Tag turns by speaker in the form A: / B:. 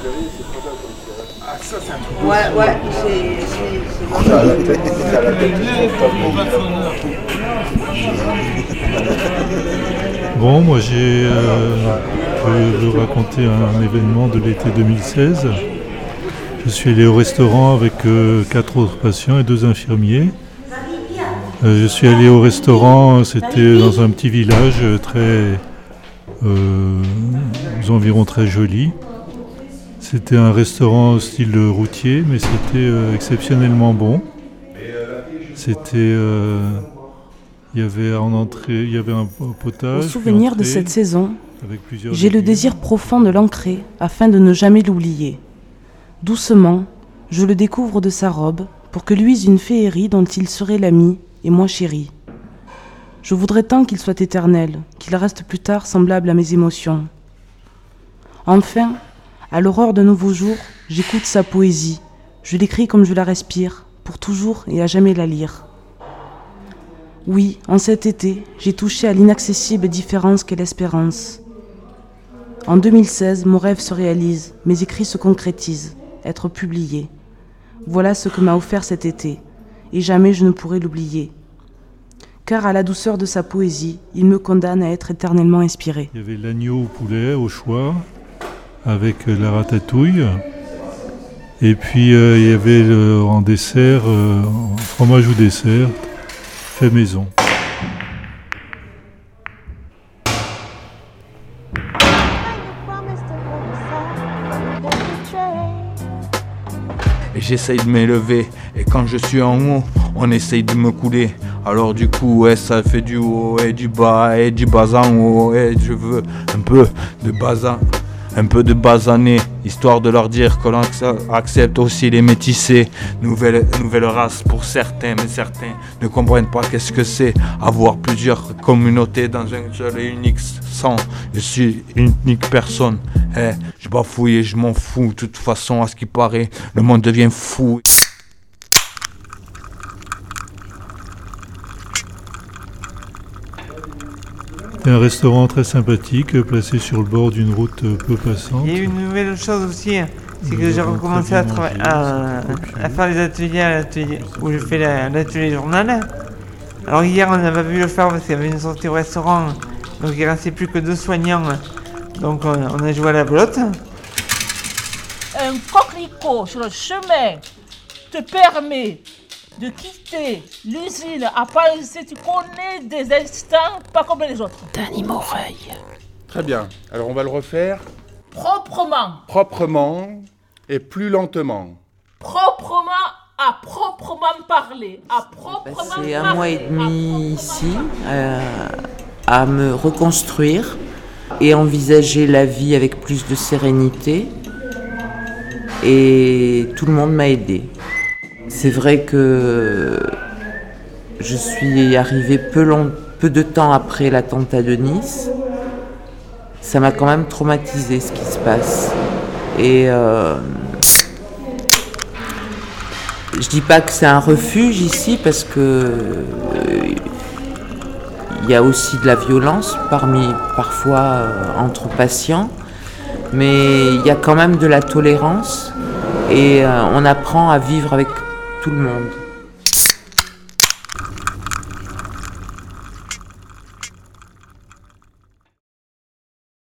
A: Ah, ça, c'est un truc.
B: Ouais,
C: Bon, moi je vais vous raconter un événement de l'été 2016. Je suis allé au restaurant avec 4 autres patients et 2 infirmiers. Je suis allé au restaurant, c'était dans un petit village environ très joli. C'était un restaurant au style routier, mais c'était exceptionnellement bon. Il y avait en entrée, il y avait un potage.
B: Au souvenir de cette saison, j'ai le
C: légumes.
B: désir profond de l'ancrer afin de ne jamais l'oublier. Doucement, je le découvre de sa robe pour que luise une féerie dont il serait l'ami et moi chéri. Je voudrais tant qu'il soit éternel, qu'il reste plus tard semblable à mes émotions. Enfin, à l'aurore d'un nouveau jour, j'écoute sa poésie. Je l'écris comme je la respire, pour toujours et à jamais la lire. Oui, en cet été, j'ai touché à l'inaccessible différence qu'est l'espérance. En 2016, mon rêve se réalise, mes écrits se concrétisent, être publiés. Voilà ce que m'a offert cet été, et jamais je ne pourrai l'oublier. Car à la douceur de sa poésie, il me condamne à être éternellement inspiré.
C: Il y avait l'agneau au poulet au choix, avec la ratatouille. Et puis il y avait en dessert, fromage ou dessert, fait maison.
A: Et j'essaye de m'élever, et quand je suis en haut, on essaye de me couler. Alors du coup, ouais, ça fait du haut et du bas en haut, et je veux un peu de basané, histoire de leur dire qu'on accepte aussi les métissés, nouvelle race pour certains, mais certains ne comprennent pas qu'est-ce que c'est avoir plusieurs communautés dans un seul et unique sang. Je suis une unique personne, je bafouille et je m'en fous, de toute façon à ce qui paraît, le monde devient fou.
C: C'est un restaurant très sympathique, placé sur le bord d'une route peu passante.
D: Il y a une nouvelle chose aussi, c'est que j'ai recommencé à faire les ateliers où je fais l'atelier journal. Alors hier on n'a pas pu le faire parce qu'il y avait une sortie au restaurant, donc il ne restait plus que 2 soignants, donc on a joué à la belote.
E: Un coquelicot sur le chemin te permet de quitter l'usine à penser, tu connais des instants pas comme les autres.
B: Dany Moreuil.
F: Très bien. Alors on va le refaire
E: Proprement
F: et plus lentement.
E: à proprement parler, à proprement
B: Passé 1 mois et demi ici à me reconstruire et envisager la vie avec plus de sérénité. Et tout le monde m'a aidé. C'est vrai que je suis arrivée peu de temps après l'attentat de Nice. Ça m'a quand même traumatisé ce qui se passe. Et je dis pas que c'est un refuge ici parce que il y a aussi de la violence parfois entre patients, mais il y a quand même de la tolérance et on apprend à vivre avec tout le monde.